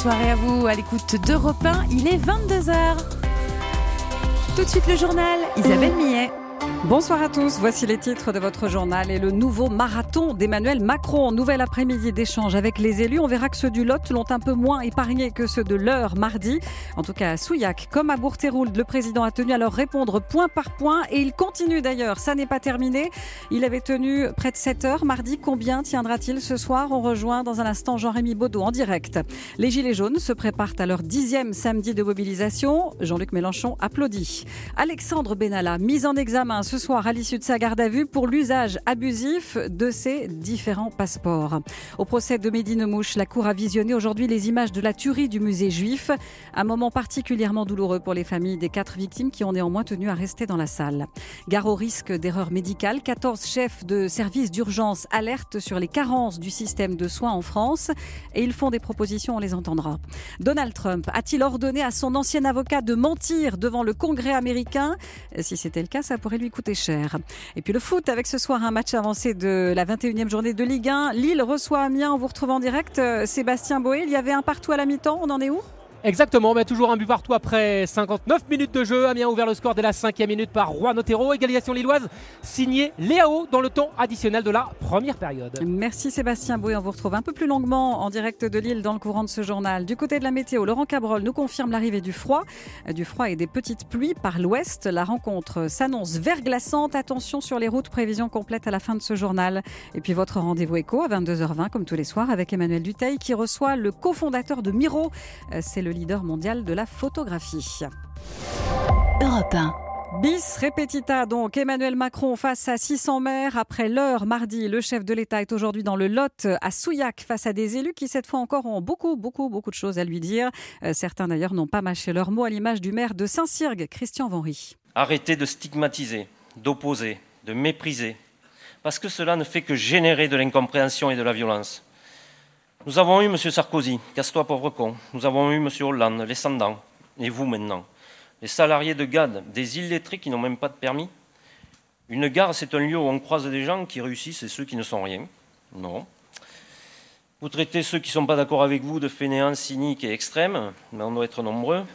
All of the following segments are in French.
soirée à vous, à l'écoute d'Europe 1, il est 22h. Tout de suite le journal, Isabelle Millet. Bonsoir à tous, voici les titres de votre journal et le nouveau marathon d'Emmanuel Macron. Nouvel après-midi d'échange avec les élus. On verra que ceux du Lot l'ont un peu moins épargné que ceux de l'Eure mardi. En tout cas à Souillac, comme à Bourtéroulde, le président a tenu à leur répondre point par point et il continue d'ailleurs, ça n'est pas terminé. Il avait tenu près de 7 heures mardi. Combien tiendra-t-il ce soir? On rejoint dans un instant Jean-Rémy Baudot en direct. Les Gilets jaunes se préparent à leur 10e samedi de mobilisation. Jean-Luc Mélenchon applaudit. Alexandre Benalla, mis en examen ce soir à l'issue de sa garde à vue pour l'usage abusif de ses différents passeports. Au procès de Mehdi Nemmouche, la Cour a visionné aujourd'hui les images de la tuerie du musée juif. Un moment particulièrement douloureux pour les familles des 4 victimes qui ont néanmoins tenu à rester dans la salle. Gare au risque d'erreur médicale, 14 chefs de services d'urgence alertent sur les carences du système de soins en France et ils font des propositions, on les entendra. Donald Trump a-t-il ordonné à son ancien avocat de mentir devant le Congrès américain? Si c'était le cas, ça pourrait lui coûter cher. Et puis le foot avec ce soir un match avancé de la 21e journée de Ligue 1. Lille reçoit Amiens, on vous retrouve en direct. Sébastien Boé, il y avait un partout à la mi-temps, on en est où ? Exactement, mais toujours un but partout après 59 minutes de jeu. Amiens a ouvert le score dès la 5e minute par Juan Otero. Égalisation lilloise signée Léao dans le temps additionnel de la première période. Merci Sébastien Bouet, on vous retrouve un peu plus longuement en direct de Lille dans le courant de ce journal. Du côté de la météo, Laurent Cabrol nous confirme l'arrivée du froid et des petites pluies par l'ouest. La rencontre s'annonce verglaçante. Attention sur les routes, prévision complète à la fin de ce journal. Et puis votre rendez-vous éco à 22h20 comme tous les soirs avec Emmanuel Dutheil qui reçoit le cofondateur de Miro. C'est le leader mondial de la photographie. Europe 1. Bis repetita donc, Emmanuel Macron face à 600 maires. Après l'heure mardi, le chef de l'État est aujourd'hui dans le Lot à Souillac face à des élus qui cette fois encore ont beaucoup de choses à lui dire. Certains d'ailleurs n'ont pas mâché leurs mots à l'image du maire de Saint-Cyrgue, Christian Venry. Arrêtez de stigmatiser, d'opposer, de mépriser, parce que cela ne fait que générer de l'incompréhension et de la violence. Nous avons eu M. Sarkozy, casse-toi pauvre con. Nous avons eu M. Hollande, les sans-dents. Et vous maintenant. Les salariés de GAD, des illettrés qui n'ont même pas de permis. Une gare, c'est un lieu où on croise des gens qui réussissent et ceux qui ne sont rien. Non. Vous traitez ceux qui ne sont pas d'accord avec vous de fainéants, cyniques et extrêmes, mais on doit être nombreux.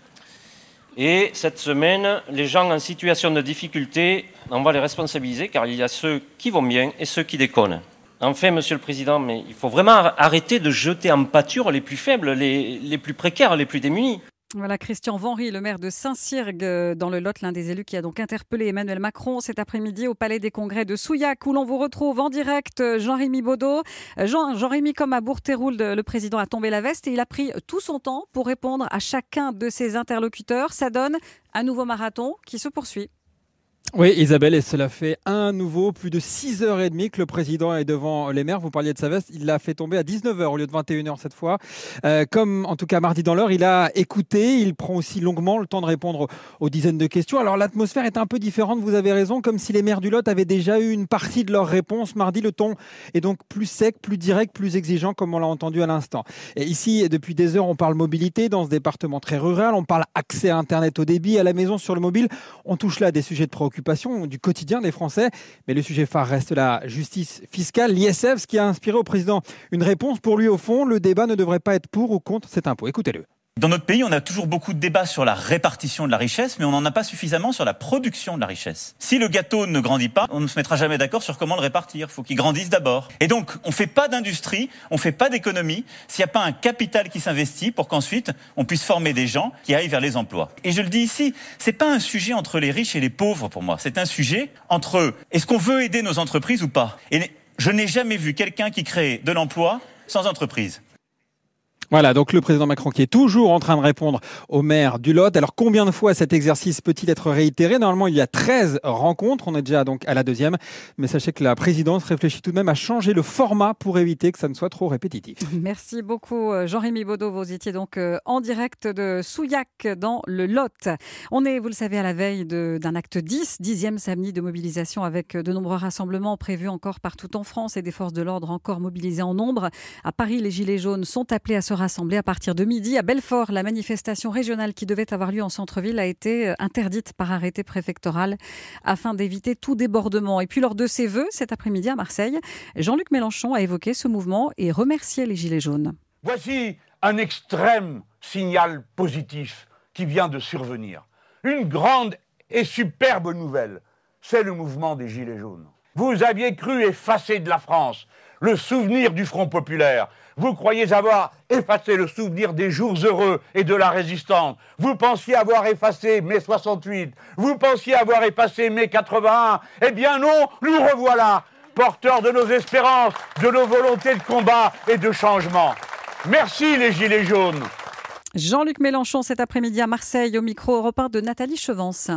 Et cette semaine, les gens en situation de difficulté, on va les responsabiliser car il y a ceux qui vont bien et ceux qui déconnent. Enfin, Monsieur le Président, mais il faut vraiment arrêter de jeter en pâture les plus faibles, les plus précaires, les plus démunis. Voilà Christian Venry, le maire de Saint-Cyrgue dans le Lot, l'un des élus qui a donc interpellé Emmanuel Macron cet après-midi au Palais des Congrès de Souillac où l'on vous retrouve en direct Jean-Rémy Baudot. Jean-Rémy, comme à Bourtéroulde, le président a tombé la veste et il a pris tout son temps pour répondre à chacun de ses interlocuteurs. Ça donne un nouveau marathon qui se poursuit. Oui, Isabelle, et cela fait un nouveau, plus de 6h30 que le président est devant les maires. Vous parliez de sa veste, il l'a fait tomber à 19h au lieu de 21h cette fois. Comme en tout cas mardi dans l'heure, il a écouté, il prend aussi longuement le temps de répondre aux dizaines de questions. Alors l'atmosphère est un peu différente, vous avez raison, comme si les maires du Lot avaient déjà eu une partie de leurs réponses. Mardi, le ton est donc plus sec, plus direct, plus exigeant, comme on l'a entendu à l'instant. Et ici, depuis des heures, on parle mobilité dans ce département très rural, on parle accès à Internet au débit, à la maison, sur le mobile. On touche là à des sujets de préoccupation du quotidien des Français. Mais le sujet phare reste la justice fiscale, l'ISF, ce qui a inspiré au président une réponse. Pour lui, au fond, le débat ne devrait pas être pour ou contre cet impôt. Écoutez-le. Dans notre pays, on a toujours beaucoup de débats sur la répartition de la richesse, mais on n'en a pas suffisamment sur la production de la richesse. Si le gâteau ne grandit pas, on ne se mettra jamais d'accord sur comment le répartir. Il faut qu'il grandisse d'abord. Et donc, on ne fait pas d'industrie, on ne fait pas d'économie s'il n'y a pas un capital qui s'investit pour qu'ensuite, on puisse former des gens qui aillent vers les emplois. Et je le dis ici, c'est pas un sujet entre les riches et les pauvres pour moi. C'est un sujet entre est-ce qu'on veut aider nos entreprises ou pas. Et je n'ai jamais vu quelqu'un qui crée de l'emploi sans entreprise. Voilà, donc le président Macron qui est toujours en train de répondre au maire du Lot. Alors combien de fois cet exercice peut-il être réitéré ? Normalement, il y a 13 rencontres. On est déjà donc à la 2e. Mais sachez que la présidence réfléchit tout de même à changer le format pour éviter que ça ne soit trop répétitif. Merci beaucoup Jean-Rémy Baudot. Vous étiez donc en direct de Souillac dans le Lot. On est, vous le savez, à la veille d'un acte 10e samedi de mobilisation avec de nombreux rassemblements prévus encore partout en France et des forces de l'ordre encore mobilisées en nombre. À Paris, les Gilets jaunes sont appelés à se rassembler à partir de midi. À Belfort, la manifestation régionale qui devait avoir lieu en centre-ville a été interdite par arrêté préfectoral afin d'éviter tout débordement. Et puis lors de ses vœux cet après-midi à Marseille, Jean-Luc Mélenchon a évoqué ce mouvement et remercié les Gilets jaunes. Voici un extrême signal positif qui vient de survenir. Une grande et superbe nouvelle, c'est le mouvement des Gilets jaunes. Vous aviez cru effacer de la France le souvenir du Front populaire. Vous croyez avoir effacé le souvenir des jours heureux et de la résistance. Vous pensiez avoir effacé mai 68. Vous pensiez avoir effacé mai 81. Eh bien non, nous revoilà, porteurs de nos espérances, de nos volontés de combat et de changement. Merci les Gilets jaunes. Jean-Luc Mélenchon cet après-midi à Marseille au micro européen de Nathalie Chevance.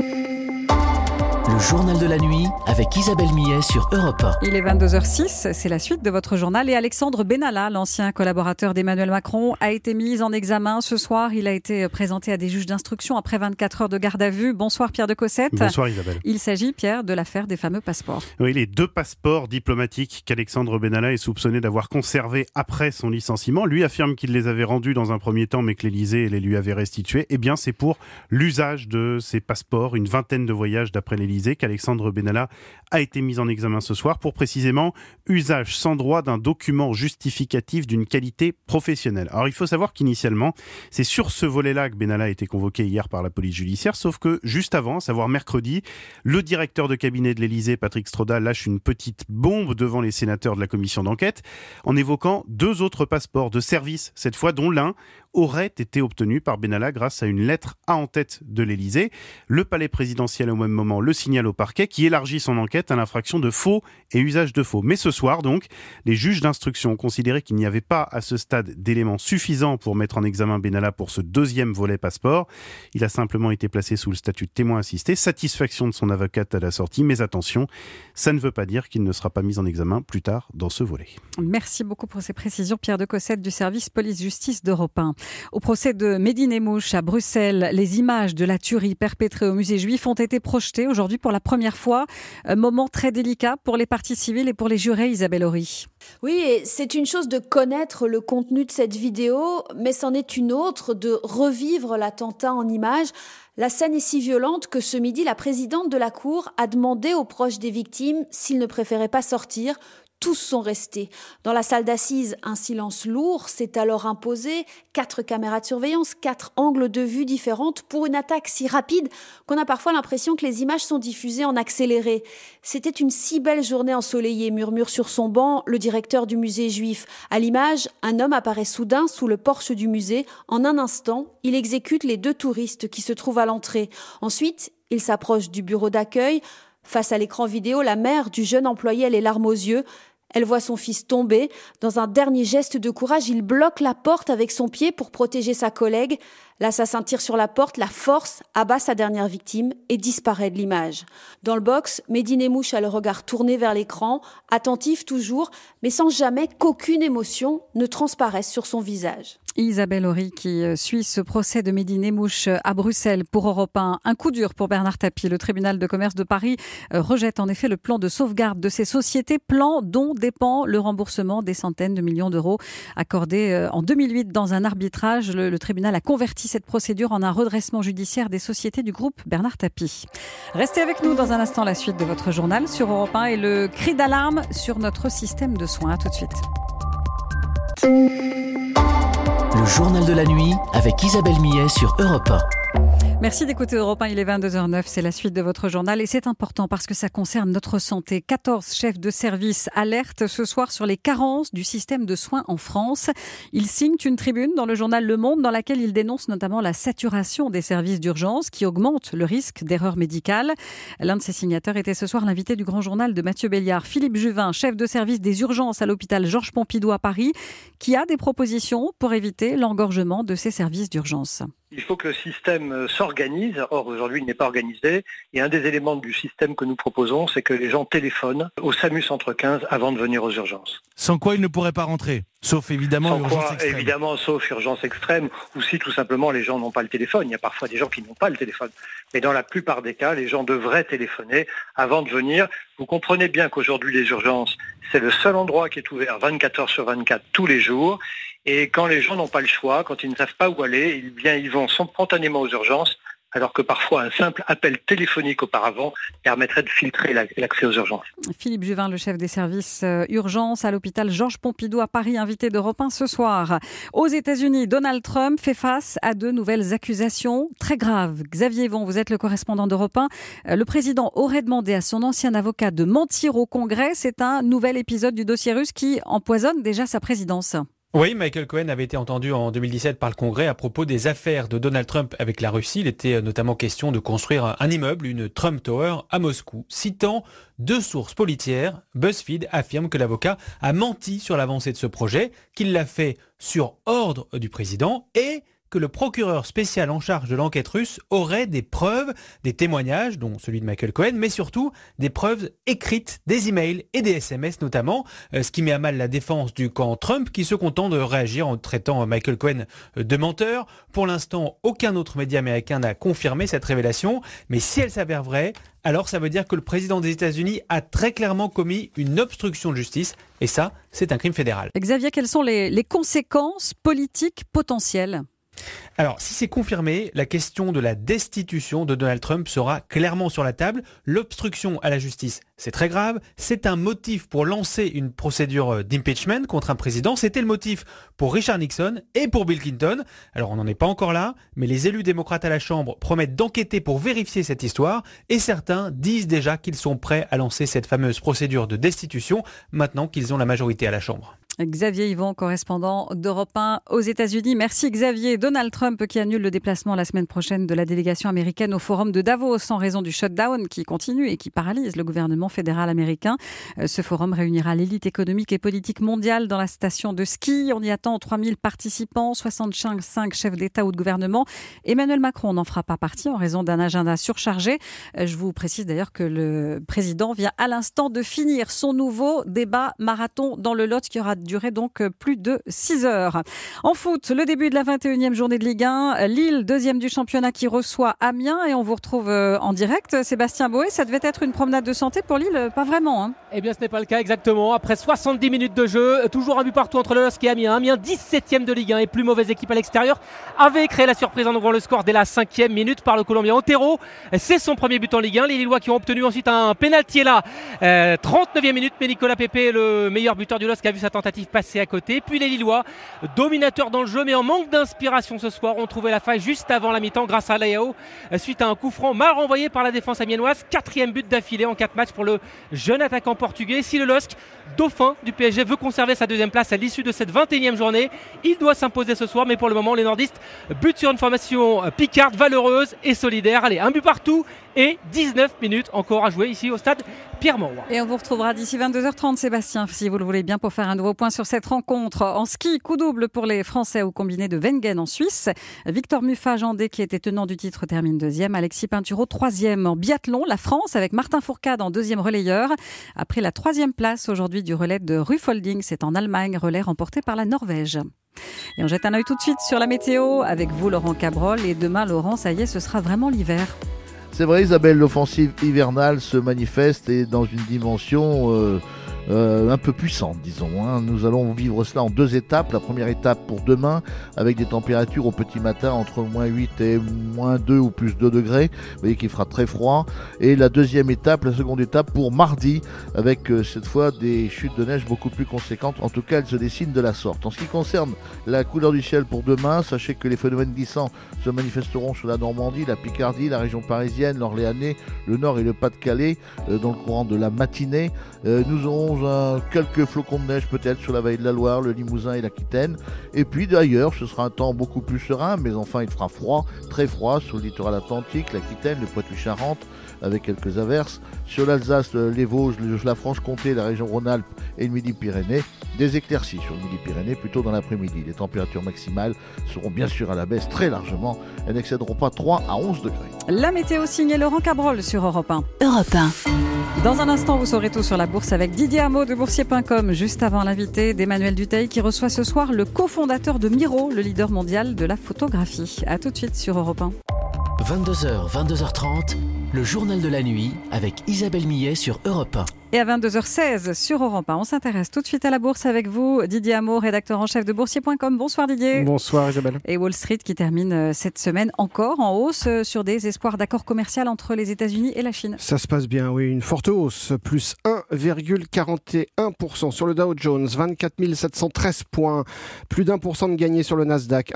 Le journal de la nuit avec Isabelle Millet sur Europe 1. Il est 22h06, c'est la suite de votre journal. Et Alexandre Benalla, l'ancien collaborateur d'Emmanuel Macron, a été mis en examen ce soir. Il a été présenté à des juges d'instruction après 24 heures de garde à vue. Bonsoir Pierre de Cossette. Bonsoir Isabelle. Il s'agit, Pierre, de l'affaire des fameux passeports. Oui, les 2 passeports diplomatiques qu'Alexandre Benalla est soupçonné d'avoir conservés après son licenciement. Lui affirme qu'il les avait rendus dans un premier temps, mais que l'Élysée les lui avait restitués. Eh bien, c'est pour l'usage de ces passeports, une vingtaine de voyages d'après l'Élysée, qu'Alexandre Benalla a été mis en examen ce soir pour précisément usage sans droit d'un document justificatif d'une qualité professionnelle. Alors il faut savoir qu'initialement, c'est sur ce volet-là que Benalla a été convoqué hier par la police judiciaire, sauf que juste avant, à savoir mercredi, le directeur de cabinet de l'Élysée, Patrick Stroda, lâche une petite bombe devant les sénateurs de la commission d'enquête en évoquant 2 autres passeports de service, cette fois dont l'un aurait été obtenu par Benalla grâce à une lettre A en tête de l'Élysée. Le palais présidentiel au même moment le signale au parquet qui élargit son enquête à l'infraction de faux et usage de faux. Mais ce soir donc, les juges d'instruction ont considéré qu'il n'y avait pas à ce stade d'éléments suffisants pour mettre en examen Benalla pour ce 2e volet passeport. Il a simplement été placé sous le statut de témoin assisté. Satisfaction de son avocate à la sortie, mais attention, ça ne veut pas dire qu'il ne sera pas mis en examen plus tard dans ce volet. Merci beaucoup pour ces précisions, Pierre de Cossette du service police-justice d'Europe 1. Au procès de Mehdi Nemmouche à Bruxelles, les images de la tuerie perpétrée au musée juif ont été projetées aujourd'hui pour la première fois. Un moment très délicat pour les parties civiles et pour les jurés, Isabelle Horry. Oui, et c'est une chose de connaître le contenu de cette vidéo, mais c'en est une autre de revivre l'attentat en images. La scène est si violente que ce midi, la présidente de la Cour a demandé aux proches des victimes s'ils ne préféraient pas sortir. Tous sont restés. Dans la salle d'assises, un silence lourd s'est alors imposé. 4 caméras de surveillance, 4 angles de vue différentes pour une attaque si rapide qu'on a parfois l'impression que les images sont diffusées en accéléré. C'était une si belle journée ensoleillée, murmure sur son banc le directeur du musée juif. À l'image, un homme apparaît soudain sous le porche du musée. En un instant, il exécute les 2 touristes qui se trouvent à l'entrée. Ensuite, il s'approche du bureau d'accueil. Face à l'écran vidéo, la mère du jeune employé a les larmes aux yeux. Elle voit son fils tomber. Dans un dernier geste de courage, il bloque la porte avec son pied pour protéger sa collègue. L'assassin tire sur la porte, la force, abat sa dernière victime et disparaît de l'image. Dans le box, Mehdi Nemmouche a le regard tourné vers l'écran, attentif toujours, mais sans jamais qu'aucune émotion ne transparaisse sur son visage. Isabelle Horry qui suit ce procès de Mehdi Nemmouche à Bruxelles pour Europe 1. Un coup dur pour Bernard Tapie. Le tribunal de commerce de Paris rejette en effet le plan de sauvegarde de ces sociétés, plan dont dépend le remboursement des centaines de millions d'euros accordés en 2008 dans un arbitrage. Le tribunal a converti cette procédure en un redressement judiciaire des sociétés du groupe Bernard Tapie. Restez avec nous dans un instant, la suite de votre journal sur Europe 1 et le cri d'alarme sur notre système de soins. À tout de suite. Le journal de la nuit avec Isabelle Millet sur Europe 1. Merci d'écouter Europe 1, il est 22h09, c'est la suite de votre journal et c'est important parce que ça concerne notre santé. 14 chefs de service alertent ce soir sur les carences du système de soins en France. Ils signent une tribune dans le journal Le Monde dans laquelle ils dénoncent notamment la saturation des services d'urgence qui augmente le risque d'erreurs médicales. L'un de ces signataires était ce soir l'invité du grand journal de Mathieu Béliard, Philippe Juvin, chef de service des urgences à l'hôpital Georges Pompidou à Paris, qui a des propositions pour éviter l'engorgement de ces services d'urgence. Il faut que le système s'organise. Or, aujourd'hui, il n'est pas organisé. Et un des éléments du système que nous proposons, c'est que les gens téléphonent au SAMU Centre 15 avant de venir aux urgences. Sans quoi ils ne pourraient pas rentrer, sauf évidemment urgence extrême. Évidemment, sauf urgence extrême, ou si tout simplement les gens n'ont pas le téléphone. Il y a parfois des gens qui n'ont pas le téléphone. Mais dans la plupart des cas, les gens devraient téléphoner avant de venir. Vous comprenez bien qu'aujourd'hui, les urgences, c'est le seul endroit qui est ouvert 24 heures sur 24 tous les jours. Et quand les gens n'ont pas le choix, quand ils ne savent pas où aller, ils vont spontanément aux urgences alors que parfois un simple appel téléphonique auparavant permettrait de filtrer l'accès aux urgences. Philippe Juvin, le chef des services urgences à l'hôpital Georges Pompidou à Paris, invité d'Europe 1 ce soir. Aux États-Unis, Donald Trump fait face à de nouvelles accusations très graves. Xavier Yvon, vous êtes le correspondant d'Europe 1. Le président aurait demandé à son ancien avocat de mentir au Congrès. C'est un nouvel épisode du dossier russe qui empoisonne déjà sa présidence. Oui, Michael Cohen avait été entendu en 2017 par le Congrès à propos des affaires de Donald Trump avec la Russie. Il était notamment question de construire un immeuble, une Trump Tower, à Moscou. Citant 2 sources policières, BuzzFeed affirme que l'avocat a menti sur l'avancée de ce projet, qu'il l'a fait sur ordre du président et que le procureur spécial en charge de l'enquête russe aurait des preuves, des témoignages, dont celui de Michael Cohen, mais surtout des preuves écrites, des emails et des SMS notamment, ce qui met à mal la défense du camp Trump qui se contente de réagir en traitant Michael Cohen de menteur. Pour l'instant, aucun autre média américain n'a confirmé cette révélation, mais si elle s'avère vraie, alors ça veut dire que le président des États-Unis a très clairement commis une obstruction de justice, et ça, c'est un crime fédéral. Xavier, quelles sont les conséquences politiques potentielles ? Alors, si c'est confirmé, la question de la destitution de Donald Trump sera clairement sur la table. L'obstruction à la justice, c'est très grave. C'est un motif pour lancer une procédure d'impeachment contre un président. C'était le motif pour Richard Nixon et pour Bill Clinton. Alors, on n'en est pas encore là, mais les élus démocrates à la Chambre promettent d'enquêter pour vérifier cette histoire. Et certains disent déjà qu'ils sont prêts à lancer cette fameuse procédure de destitution maintenant qu'ils ont la majorité à la Chambre. Xavier Yvon, correspondant d'Europe 1 aux États-Unis. Merci Xavier. Donald Trump qui annule le déplacement la semaine prochaine de la délégation américaine au forum de Davos en raison du shutdown qui continue et qui paralyse le gouvernement fédéral américain. Ce forum réunira l'élite économique et politique mondiale dans la station de ski. On y attend 3000 participants, 65 chefs d'État ou de gouvernement. Emmanuel Macron n'en fera pas partie en raison d'un agenda surchargé. Je vous précise d'ailleurs que le président vient à l'instant de finir son nouveau débat marathon dans le Lot qui aura duré donc plus de 6 heures. En foot, le début de la 21e journée de Ligue 1. Lille, deuxième du championnat qui reçoit Amiens et on vous retrouve en direct. Sébastien Boé, ça devait être une promenade de santé pour Lille, pas vraiment. Eh bien, ce n'est pas le cas exactement. Après 70 minutes de jeu, toujours un but partout entre le LOSC et Amiens. Amiens, 17e de Ligue 1 et plus mauvaise équipe à l'extérieur, avait créé la surprise en ouvrant le score dès la 5e minute par le Colombien Otero. C'est son premier but en Ligue 1. Les Lillois qui ont obtenu ensuite un pénalty là, 39e minute, mais Nicolas Pepe, le meilleur buteur du LOSC, a vu sa tentative passé à côté. Puis les Lillois, dominateurs dans le jeu mais en manque d'inspiration ce soir, ont trouvé la faille juste avant la mi-temps grâce à Leao suite à un coup franc mal renvoyé par la défense amiénoise. 4e but d'affilée en 4 matchs pour le jeune attaquant portugais. Si le LOSC, dauphin du PSG, veut conserver sa deuxième place à l'issue de cette 21e journée, il doit s'imposer ce soir, mais pour le moment les nordistes butent sur une formation picarde, valeureuse et solidaire. Allez, un but partout et 19 minutes encore à jouer ici au stade Pierre-Mauroy. Et on vous retrouvera d'ici 22h30 Sébastien, si vous le voulez bien, pour faire un nouveau point sur cette rencontre. En ski, coup double pour les Français au combiné de Wengen en Suisse. Victor Muffat-Jandé, qui était tenant du titre, termine 2e. Alexis Pinturo 3e. En biathlon, la France avec Martin Fourcade en 2e relayeur. Après la 3e place aujourd'hui du relais de Ruhpolding, c'est en Allemagne, relais remporté par la Norvège. Et on jette un œil tout de suite sur la météo avec vous Laurent Cabrol. Et demain Laurent, ça y est, ce sera vraiment l'hiver. C'est vrai Isabelle, l'offensive hivernale se manifeste et dans une dimension un peu puissante, disons. Nous allons vivre cela en 2 étapes. La première étape pour demain, avec des températures au petit matin entre -8 et -2 ou +2 degrés. Vous voyez qu'il fera très froid. Et la deuxième étape, la seconde étape pour mardi, avec cette fois des chutes de neige beaucoup plus conséquentes. En tout cas, elles se dessinent de la sorte. En ce qui concerne la couleur du ciel pour demain, sachez que les phénomènes glissants se manifesteront sur la Normandie, la Picardie, la région parisienne, l'Orléanais, le Nord et le Pas-de-Calais dans le courant de la matinée. Nous aurons quelques flocons de neige peut-être sur la vallée de la Loire, le Limousin et l'Aquitaine. Et puis d'ailleurs, ce sera un temps beaucoup plus serein, mais enfin il fera froid, très froid sur le littoral atlantique, l'Aquitaine, le Poitou-Charentes, avec quelques averses. Sur l'Alsace, les Vosges, la Franche-Comté, la région Rhône-Alpes et le Midi-Pyrénées. Des éclaircies sur le Midi-Pyrénées plutôt dans l'après-midi. Les températures maximales seront bien sûr à la baisse très largement. Elles n'excéderont pas 3 à 11 degrés. La météo signée Laurent Cabrol sur Europe 1. Europe 1. Dans un instant, vous saurez tout sur la bourse avec Didier Hameau de boursier.com. Juste avant l'invité d'Emmanuel Dutheil qui reçoit ce soir le cofondateur de Miro, le leader mondial de la photographie. A tout de suite sur Europe 1. 22h, 22h30. Le journal de la nuit avec Isabelle Millet sur Europe 1. Et à 22h16 sur Europe 1, on s'intéresse tout de suite à la bourse avec vous, Didier Hameau, rédacteur en chef de boursier.com. Bonsoir Didier. Bonsoir Isabelle. Et Wall Street qui termine cette semaine encore en hausse sur des espoirs d'accord commercial entre les États-Unis et la Chine. Ça se passe bien, oui, une forte hausse, plus 1,41% sur le Dow Jones, 24 713 points, plus d'1% de gagné sur le Nasdaq,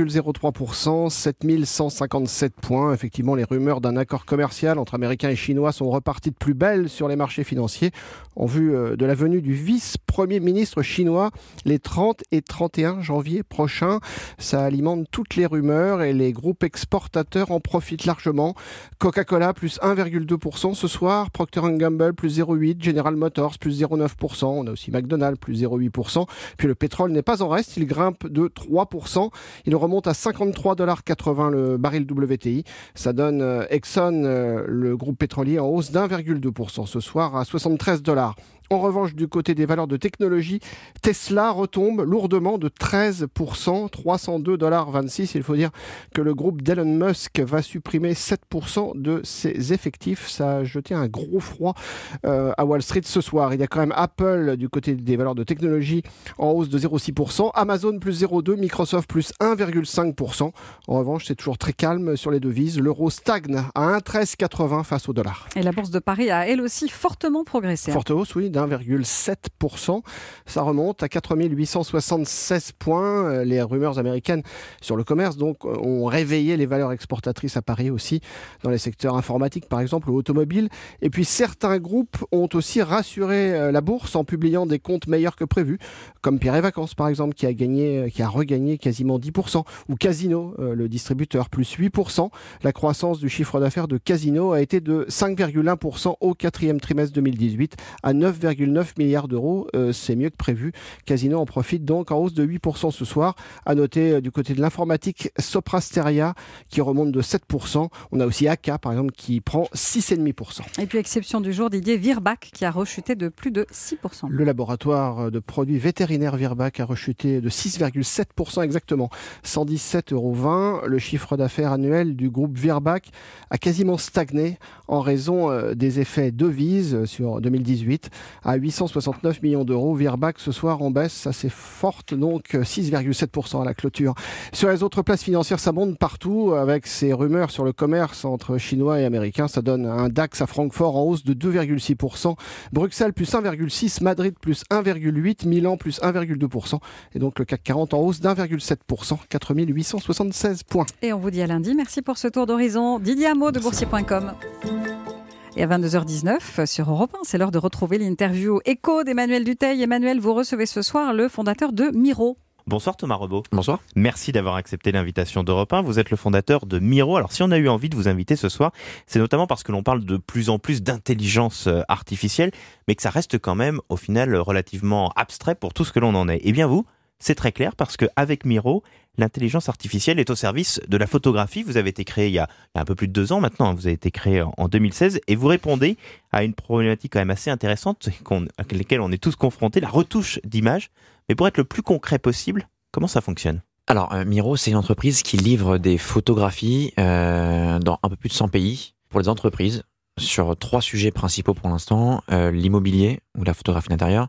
1,03%, 7 157 points. Effectivement, les rumeurs d'un accord commercial entre Américains et Chinois sont reparties de plus belle sur les marchés financiers en vue de la venue du vice-premier ministre chinois les 30 et 31 janvier prochains. Ça alimente toutes les rumeurs et les groupes exportateurs en profitent largement. Coca-Cola plus 1,2% ce soir, Procter & Gamble plus 0,8%, General Motors plus 0,9%, on a aussi McDonald's plus 0,8%. Puis le pétrole n'est pas en reste, il grimpe de 3%. Il remonte à 53,80$ le baril WTI. Ça donne Exxon, le groupe pétrolier, en hausse d'1,2% ce soir à 73$. En revanche, du côté des valeurs de technologie, Tesla retombe lourdement de 13%, 302,26$. Il faut dire que le groupe d'Elon Musk va supprimer 7% de ses effectifs. Ça a jeté un gros froid à Wall Street ce soir. Il y a quand même Apple du côté des valeurs de technologie en hausse de 0,6%, Amazon plus 0,2%, Microsoft plus 1,5%. En revanche, c'est toujours très calme sur les devises. L'euro stagne à 1,1380 face au dollar. Et la bourse de Paris a elle aussi fortement progressé. Forte hausse, oui, d'1,7%. Ça remonte à 4 876 points. Les rumeurs américaines sur le commerce donc ont réveillé les valeurs exportatrices à Paris aussi, dans les secteurs informatiques par exemple ou automobiles. Et puis certains groupes ont aussi rassuré la bourse en publiant des comptes meilleurs que prévu, comme Pierre et Vacances par exemple qui a regagné quasiment 10%, ou Casino, le distributeur, plus 8%. La croissance du chiffre d'affaires de Casino a été de 5,1% au quatrième trimestre 2018 à 9,9 milliards d'euros, c'est mieux que prévu. Casino en profite donc en hausse de 8% ce soir. À noter du côté de l'informatique, Soprasteria qui remonte de 7%. On a aussi AK par exemple qui prend 6,5%. Et puis exception du jour, Didier, Virbac qui a rechuté de plus de 6%. Le laboratoire de produits vétérinaires Virbac a rechuté de 6,7% exactement, 117,20 €. Le chiffre d'affaires annuel du groupe Virbac a quasiment stagné en raison des effets devises sur 2018 à 869 millions d'euros. Virbac ce soir en baisse assez forte, donc 6,7% à la clôture. Sur les autres places financières, ça monte partout avec ces rumeurs sur le commerce entre Chinois et Américains. Ça donne un DAX à Francfort en hausse de 2,6%, Bruxelles plus 1,6%, Madrid plus 1,8%, Milan plus 1,2%. Et donc le CAC 40 en hausse d'1,7%, 4 876 points. Et on vous dit à lundi. Merci pour ce tour d'horizon. Didier Hameau de boursier.com. Et à 22h19 sur Europe 1, c'est l'heure de retrouver l'interview écho d'Emmanuel Dutheil. Emmanuel, vous recevez ce soir le fondateur de Miro. Bonsoir Thomas Rebaud. Bonsoir. Merci d'avoir accepté l'invitation d'Europe 1. Vous êtes le fondateur de Miro. Alors si on a eu envie de vous inviter ce soir, c'est notamment parce que l'on parle de plus en plus d'intelligence artificielle, mais que ça reste quand même au final relativement abstrait pour tout ce que l'on en est. Eh bien vous, c'est très clair parce qu'avec Miro, l'intelligence artificielle est au service de la photographie. Vous avez été créé il y a un peu plus de 2 ans maintenant. Vous avez été créé en 2016 et vous répondez à une problématique quand même assez intéressante à laquelle on est tous confrontés, la retouche d'images. Mais pour être le plus concret possible, comment ça fonctionne ? Alors, Miro, c'est une entreprise qui livre des photographies dans un peu plus de 100 pays pour les entreprises sur 3 sujets principaux pour l'instant. L'immobilier ou la photographie d'intérieur,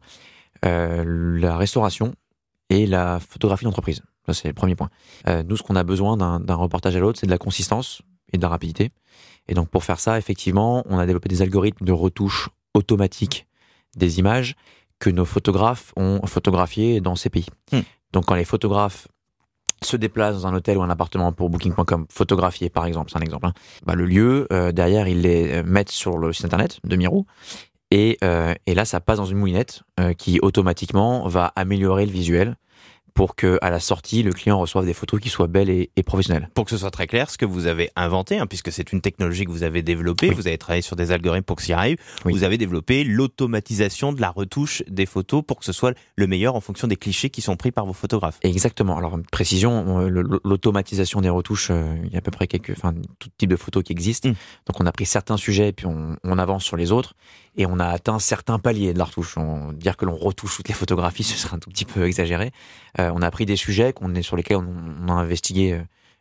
la restauration et la photographie d'entreprise. Ça, c'est le premier point. Nous, ce qu'on a besoin d'un reportage à l'autre, c'est de la consistance et de la rapidité. Et donc, pour faire ça, effectivement, on a développé des algorithmes de retouche automatique des images que nos photographes ont photographiées dans ces pays. Donc, quand les photographes se déplacent dans un hôtel ou un appartement pour Booking.com, photographier par exemple, c'est un exemple, le lieu, derrière, ils les mettent sur le site internet de Miro. Et là, ça passe dans une moulinette qui automatiquement va améliorer le visuel pour que à la sortie, le client reçoive des photos qui soient belles et professionnelles. Pour que ce soit très clair, ce que vous avez inventé, puisque c'est une technologie que vous avez développée, vous avez travaillé sur des algorithmes pour que ça y arrive, vous avez développé l'automatisation de la retouche des photos pour que ce soit le meilleur en fonction des clichés qui sont pris par vos photographes. Exactement. Alors, précision, l'automatisation des retouches, il y a à peu près tout type de photos qui existent. Donc, on a pris certains sujets et puis on avance sur les autres. Et on a atteint certains paliers de la retouche. Dire que l'on retouche toutes les photographies, ce serait un tout petit peu exagéré. On a pris des sujets sur lesquels on a investigué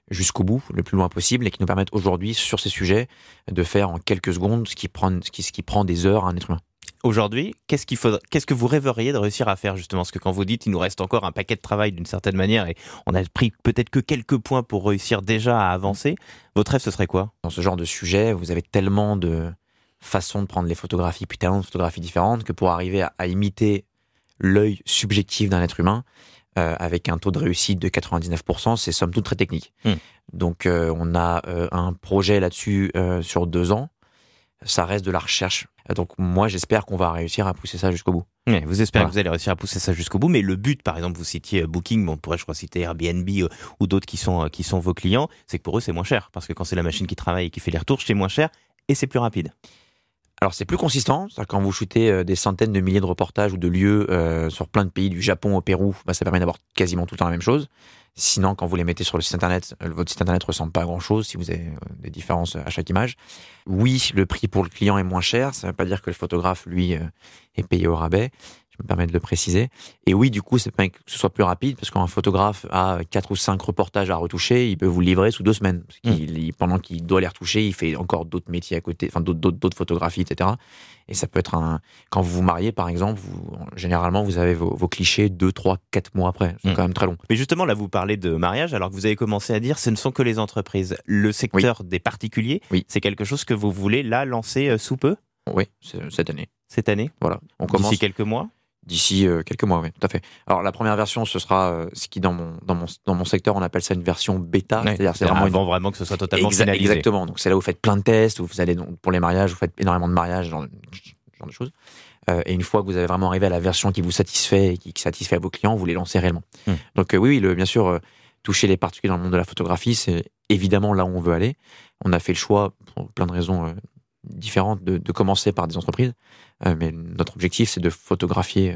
jusqu'au bout, le plus loin possible, et qui nous permettent aujourd'hui, sur ces sujets, de faire en quelques secondes ce qui prend des heures à un être humain. Aujourd'hui, qu'est-ce que vous rêveriez de réussir à faire justement? Parce que quand vous dites il nous reste encore un paquet de travail d'une certaine manière et on a pris peut-être que quelques points pour réussir déjà à avancer, votre rêve ce serait quoi? Dans ce genre de sujet, vous avez tellement de façons de prendre les photographies, puis tellement de photographies différentes, que pour arriver à imiter l'œil subjectif d'un être humain, avec un taux de réussite de 99%, c'est somme toute très technique. Donc on a un projet là-dessus sur 2 ans. Ça reste de la recherche. Donc moi, j'espère qu'on va réussir à pousser ça jusqu'au bout. Oui, vous espérez que vous allez réussir à pousser ça jusqu'au bout, mais le but, par exemple, vous citiez Booking, mais on pourrait, je crois, citer Airbnb ou d'autres qui sont vos clients, c'est que pour eux, c'est moins cher. Parce que quand c'est la machine qui travaille et qui fait les retours, c'est moins cher et c'est plus rapide. Alors c'est plus consistant, c'est-à-dire quand vous shootez des centaines de milliers de reportages ou de lieux sur plein de pays, du Japon au Pérou, ça permet d'avoir quasiment tout le temps la même chose. Sinon, quand vous les mettez sur le site internet, votre site internet ressemble pas à grand-chose si vous avez des différences à chaque image. Oui, le prix pour le client est moins cher, ça ne veut pas dire que le photographe, lui, est payé au rabais. Je me permets de le préciser. Et oui, du coup, c'est pas que ce soit plus rapide, parce qu'un photographe a 4 ou 5 reportages à retoucher, il peut vous le livrer sous 2 semaines. Parce pendant qu'il doit les retoucher, il fait encore d'autres métiers à côté, enfin d'autres photographies, etc. Et ça peut être quand vous vous mariez, par exemple, généralement, vous avez vos clichés 2, 3, 4 mois après. C'est quand même très long. Mais justement, là, vous parlez de mariage, alors que vous avez commencé à dire ce ne sont que les entreprises. Le secteur des particuliers, c'est quelque chose que vous voulez, là, lancer sous peu? Oui, cette année. Cette année? Voilà. On commence. D'ici quelques mois? D'ici quelques mois, oui, tout à fait. Alors la première version, ce sera ce qui dans mon secteur, on appelle ça une version bêta, c'est-à-dire c'est vraiment vraiment que ce soit totalement finalisé. Exactement. Donc c'est là où vous faites plein de tests, où vous allez pour les mariages, vous faites énormément de mariages, genre de choses. Et une fois que vous avez vraiment arrivé à la version qui vous satisfait et qui satisfait à vos clients, vous les lancez réellement. Donc oui, bien sûr, toucher les particuliers dans le monde de la photographie, c'est évidemment là où on veut aller. On a fait le choix pour plein de raisons différentes de commencer par des entreprises, mais notre objectif c'est de photographier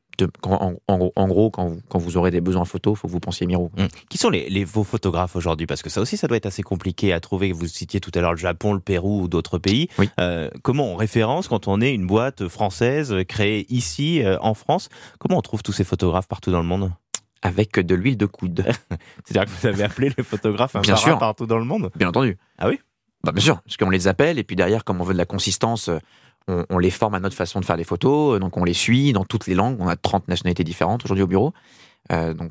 en gros quand vous aurez des besoins photos, il faut que vous pensiez Miro. Qui sont vos photographes aujourd'hui? Parce que ça aussi ça doit être assez compliqué à trouver. Vous citiez tout à l'heure le Japon, le Pérou ou d'autres pays. Comment on référence quand on est une boîte française créée ici en France? Comment on trouve tous ces photographes partout dans le monde? Avec de l'huile de coude. C'est-à-dire que vous avez appelé les photographes Bien sûr. partout dans le monde? Bien entendu. Ah oui? Bien sûr, parce qu'on les appelle et puis derrière, comme on veut de la consistance, on les forme à notre façon de faire des photos, donc on les suit dans toutes les langues. On a 30 nationalités différentes aujourd'hui au bureau, donc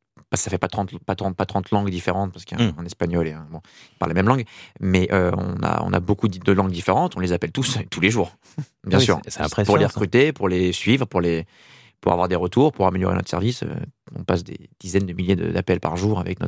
ça fait pas 30 langues différentes parce qu'il y a un espagnol et ils parlent la même langue, mais on a beaucoup de langues différentes. On les appelle tous les jours, bien sûr. C'est impressionnant. Pour les recruter, pour les suivre, pour avoir des retours, pour améliorer notre service. On passe des dizaines de milliers d'appels par jour avec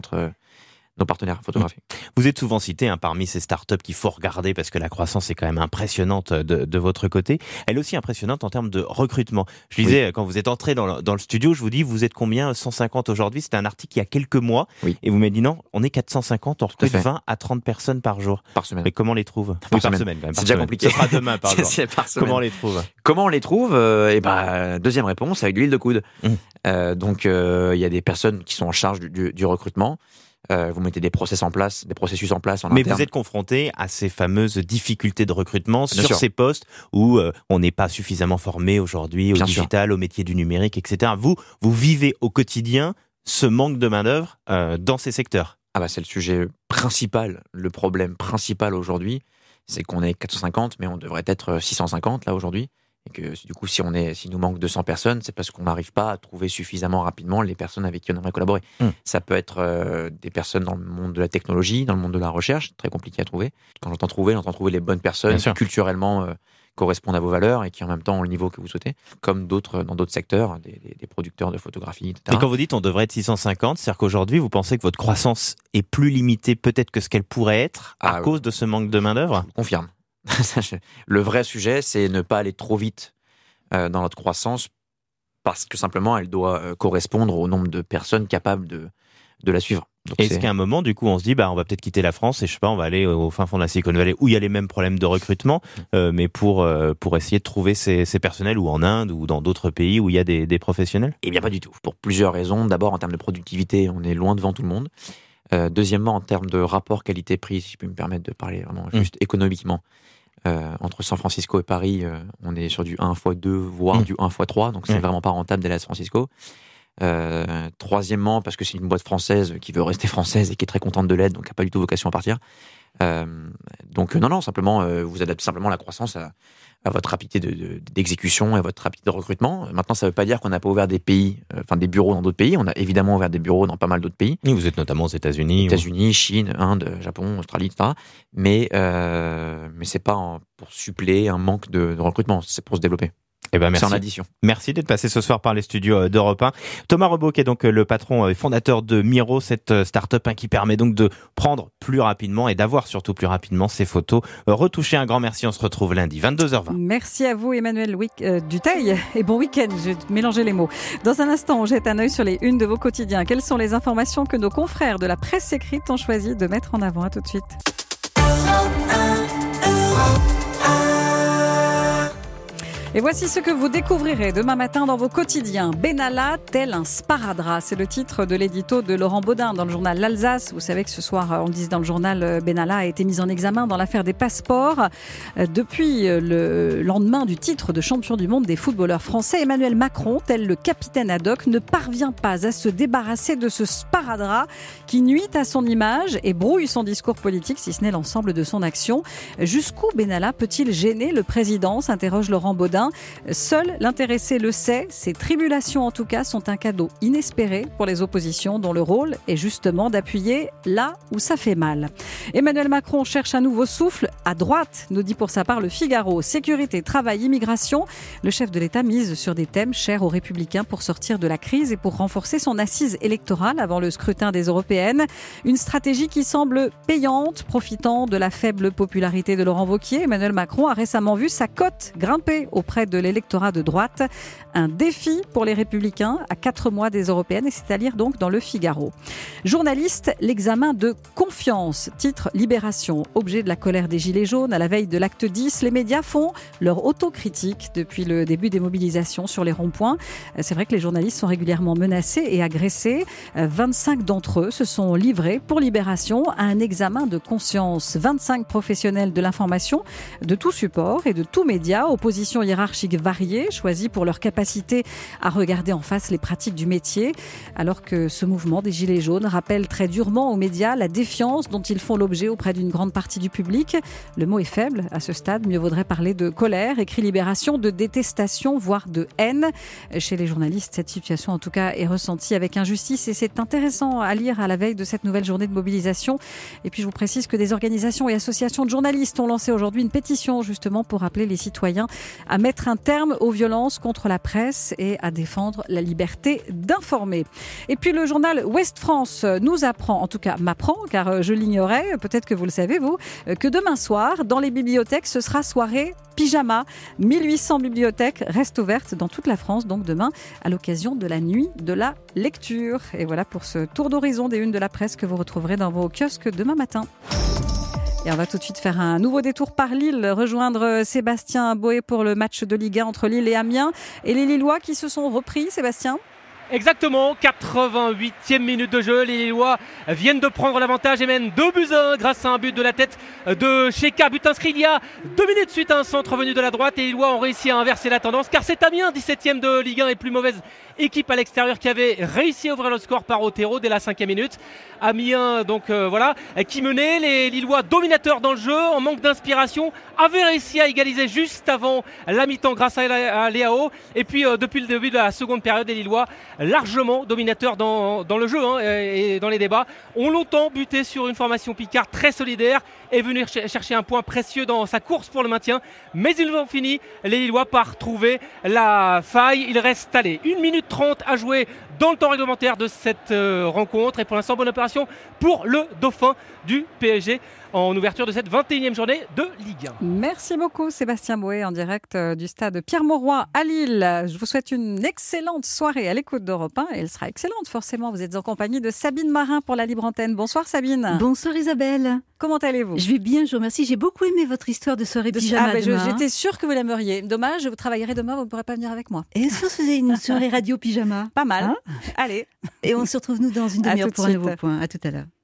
nos partenaires photographiques. Vous êtes souvent cité parmi ces startups qu'il faut regarder parce que la croissance est quand même impressionnante de votre côté. Elle est aussi impressionnante en termes de recrutement. Je disais, quand vous êtes entré dans le studio, je vous dis, vous êtes combien? 150 aujourd'hui. C'était un article il y a quelques mois. Et vous m'avez dit non, on est 450, on recrute 20 à 30 personnes par jour. Par semaine. Mais comment on les trouve? Par semaine quand même. C'est déjà compliqué. Ce sera demain par jour. Comment on les trouve? Comment on les trouve? Deuxième réponse, avec de l'huile de coude. Donc, il y a des personnes qui sont en charge du recrutement. Vous mettez des processus en place en Mais interne. Vous êtes confronté à ces fameuses difficultés de recrutement sur ces postes où on n'est pas suffisamment formé aujourd'hui au digital, au métier du numérique, etc. Vous vivez au quotidien ce manque de main-d'œuvre dans ces secteurs. C'est le sujet principal, le problème principal aujourd'hui, c'est qu'on est 450, mais on devrait être 650 là aujourd'hui. Et que du coup, s'il nous manque 200 personnes, c'est parce qu'on n'arrive pas à trouver suffisamment rapidement les personnes avec qui on aimerait collaborer. Ça peut être des personnes dans le monde de la technologie, dans le monde de la recherche, très compliqué à trouver. Quand j'entends trouver les bonnes personnes qui culturellement correspondent à vos valeurs et qui en même temps ont le niveau que vous souhaitez, comme dans d'autres secteurs, des producteurs de photographie, etc. Et quand vous dites on devrait être 650, c'est-à-dire qu'aujourd'hui, vous pensez que votre croissance est plus limitée peut-être que ce qu'elle pourrait être à cause de ce manque de main-d'œuvre? Je confirme. Le vrai sujet, c'est ne pas aller trop vite dans notre croissance parce que simplement, elle doit correspondre au nombre de personnes capables de la suivre. Donc est-ce qu'à un moment, du coup, on se dit, on va peut-être quitter la France et je sais pas, on va aller au fin fond de la Silicon Valley où il y a les mêmes problèmes de recrutement, mais pour essayer de trouver ces personnels ou en Inde ou dans d'autres pays où il y a des professionnels? Eh bien, pas du tout. Pour plusieurs raisons. D'abord, en termes de productivité, on est loin devant tout le monde. Deuxièmement, en termes de rapport qualité-prix, si je peux me permettre de parler vraiment juste économiquement, entre San Francisco et Paris, on est sur du 1x2, voire du 1x3, donc c'est vraiment pas rentable d'aller à San Francisco. Troisièmement, parce que c'est une boîte française qui veut rester française et qui est très contente de l'être, donc qui n'a pas du tout vocation à partir. Donc non, simplement, vous adaptez simplement la croissance à votre rapidité d'exécution et à votre rapidité de recrutement. Maintenant, ça ne veut pas dire qu'on n'a pas ouvert des bureaux dans d'autres pays. On a évidemment ouvert des bureaux dans pas mal d'autres pays. Et vous êtes notamment aux États-Unis. Chine, Inde, Japon, Australie, etc. Mais c'est pas pour suppléer un manque de recrutement, c'est pour se développer. Merci. C'est en addition. Merci d'être passé ce soir par les studios d'Europe 1. Thomas Rebaud, qui est donc le patron et fondateur de Miro, cette start-up qui permet donc de prendre plus rapidement et d'avoir surtout plus rapidement ces photos retouchées. Un grand merci. On se retrouve lundi, 22h20. Merci à vous, Emmanuel Dutheil. Et bon week-end. J'ai mélangé les mots. Dans un instant, on jette un œil sur les unes de vos quotidiens. Quelles sont les informations que nos confrères de la presse écrite ont choisi de mettre en avant? À tout de suite. Et voici ce que vous découvrirez demain matin dans vos quotidiens. Benalla, tel un sparadrap. C'est le titre de l'édito de Laurent Baudin dans le journal L'Alsace. Vous savez que ce soir, on le disait dans le journal, Benalla a été mis en examen dans l'affaire des passeports. Depuis le lendemain du titre de champion du monde des footballeurs français, Emmanuel Macron, tel le capitaine Haddock, ne parvient pas à se débarrasser de ce sparadrap qui nuit à son image et brouille son discours politique, si ce n'est l'ensemble de son action. Jusqu'où Benalla peut-il gêner le président, s'interroge Laurent Baudin. Seul l'intéressé le sait, ces tribulations en tout cas sont un cadeau inespéré pour les oppositions dont le rôle est justement d'appuyer là où ça fait mal. Emmanuel Macron cherche un nouveau souffle à droite, nous dit pour sa part le Figaro. Sécurité, travail, immigration. Le chef de l'État mise sur des thèmes chers aux Républicains pour sortir de la crise et pour renforcer son assise électorale avant le scrutin des européennes. Une stratégie qui semble payante, profitant de la faible popularité de Laurent Wauquiez. Emmanuel Macron a récemment vu sa cote grimper auprès de l'électorat de droite. Un défi pour les Républicains à 4 mois des européennes, et c'est à lire donc dans le Figaro. Journaliste, l'examen de confiance, titre Libération. Objet de la colère des Gilets jaunes à la veille de l'acte 10, les médias font leur autocritique depuis le début des mobilisations sur les ronds-points. C'est vrai que les journalistes sont régulièrement menacés et agressés. 25 d'entre eux se sont livrés pour Libération à un examen de conscience. 25 professionnels de l'information de tout support et de tout média, opposition hiérarchique variés, choisis pour leur capacité à regarder en face les pratiques du métier, alors que ce mouvement des Gilets jaunes rappelle très durement aux médias la défiance dont ils font l'objet auprès d'une grande partie du public. Le mot est faible à ce stade, mieux vaudrait parler de colère, écrit Libération, de détestation, voire de haine. Chez les journalistes, cette situation en tout cas est ressentie avec injustice et c'est intéressant à lire à la veille de cette nouvelle journée de mobilisation. Et puis je vous précise que des organisations et associations de journalistes ont lancé aujourd'hui une pétition justement pour appeler les citoyens à mettre un terme aux violences contre la presse et à défendre la liberté d'informer. Et puis le journal Ouest France nous apprend, en tout cas m'apprend, car je l'ignorais, peut-être que vous le savez vous, que demain soir, dans les bibliothèques, ce sera soirée pyjama. 1800 bibliothèques restent ouvertes dans toute la France, donc demain, à l'occasion de la nuit de la lecture. Et voilà pour ce tour d'horizon des unes de la presse que vous retrouverez dans vos kiosques demain matin. Et on va tout de suite faire un nouveau détour par Lille, rejoindre Sébastien Boé pour le match de Ligue 1 entre Lille et Amiens. Et les Lillois qui se sont repris, Sébastien ? Exactement, 88e minute de jeu, les Lillois viennent de prendre l'avantage et mènent 2-1 grâce à un but de la tête de Cheka, but inscrit il y a 2 minutes suite à un centre venu de la droite, et les Lillois ont réussi à inverser la tendance car c'est Amiens, 17e de Ligue 1 et plus mauvaise équipe à l'extérieur, qui avait réussi à ouvrir le score par Otero dès la 5e minute. Amiens qui menait, les Lillois dominateurs dans le jeu, en manque d'inspiration, avaient réussi à égaliser juste avant la mi-temps grâce à Léao, et puis depuis le début de la seconde période, les Lillois largement dominateurs dans le jeu et dans les débats, ont longtemps buté sur une formation Picard très solidaire et venir chercher un point précieux dans sa course pour le maintien, mais ils ont fini, les Lillois, par trouver la faille. Il reste 1 minute 30 à jouer dans le temps réglementaire de cette rencontre, et pour l'instant bonne opération pour le Dauphin du PSG en ouverture de cette 21e journée de Ligue 1. Merci beaucoup Sébastien Boé en direct du stade Pierre-Mauroy à Lille. Je vous souhaite une excellente soirée à l'écoute d'Europe 1, et elle sera excellente forcément. Vous êtes en compagnie de Sabine Marin pour la Libre Antenne. Bonsoir Sabine. Bonsoir Isabelle. Comment allez-vous ? Je vais bien, je vous remercie. J'ai beaucoup aimé votre histoire de soirée pyjama demain. J'étais sûre que vous l'aimeriez. Dommage, vous travaillerez demain, vous ne pourrez pas venir avec moi. Et si on se faisait une soirée radio pyjama ? Pas mal. Allez. Et on se retrouve nous dans une demi-heure pour un nouveau point. À tout à l'heure.